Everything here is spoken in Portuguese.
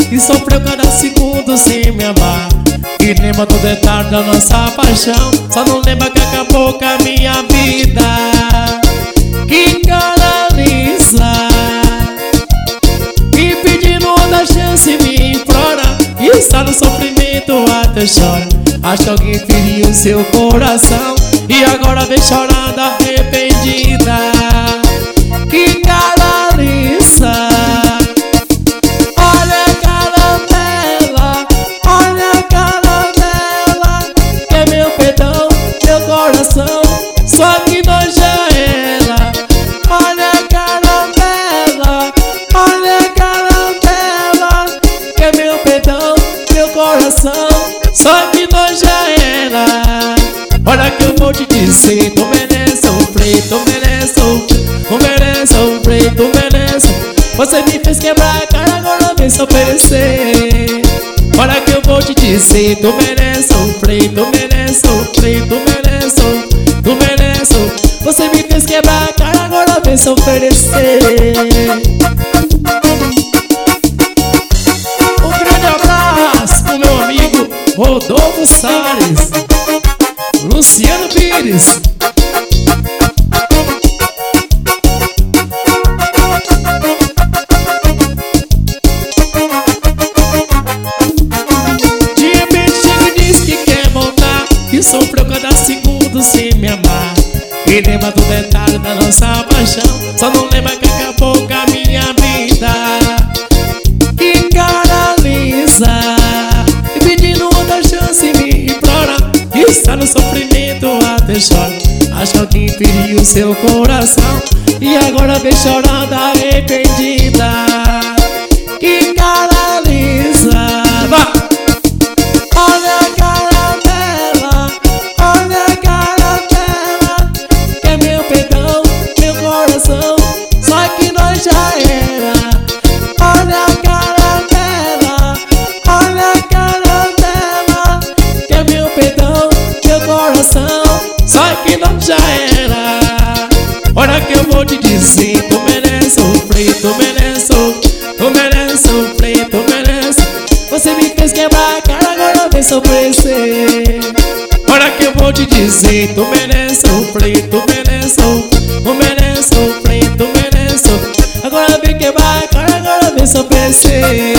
e sofreu cada segundo sem me amar. E lembra do detalhe da nossa paixão, só não lembra que acabou com a minha vida. Que cara lisa, me pedindo outra chance, me implora, e está no sofrimento até chora. Acho que alguém feriu seu coração e agora vem chorando arrependida. Que cara lisa, olha a cara dela, olha a cara dela. Quer meu perdão, meu coração, só que nós já era. Olha a cara dela, olha a cara dela. Quer meu perdão, meu coração, só que nós já era. Olha que eu vou te dizer, tu merece sofrer, tu merece sofrer, tu merece sofrer, tu merece. Você me fez quebrar a cara, agora vem se oferecer. Olha que eu vou te dizer, tu merece sofrer, tu merece sofrer, tu merece sofrer, tu merece. Você me fez quebrar a cara, agora vem se oferecer. Um grande abraço pro meu amigo Rodolfo Salles, Luciano Pires. De repente chega e diz que quer voltar, e sofreu cada segundo sem me amar. E lembra do detalhe da nossa paixão, só não lembra que acabou com a minha vida. Que cara lisa, e pedindo outra chance, me implora, e está no sofrimento até chora. Acho que alguém feriu seu coração e agora vem chorando arrependida. Que cara lisa, vá! Olha a cara dela, olha a cara dela. Quer meu perdão, meu coração, só que nós já era. Olha a cara dela, olha a cara dela. Quer meu perdão, meu coração, só que nós já era. Olha que eu vou te dizer, tu merece sofrer, tu merece sofrer, tu merece sofrer, tu merece. Você me fez quebrar a cara, agora vem sofrer. Olha que eu vou te dizer, tu merece sofrer, tu merece sofrer, tu merece sofrer, tu merece sofrer. Agora vem quebrar a cara, agora vem sofrer.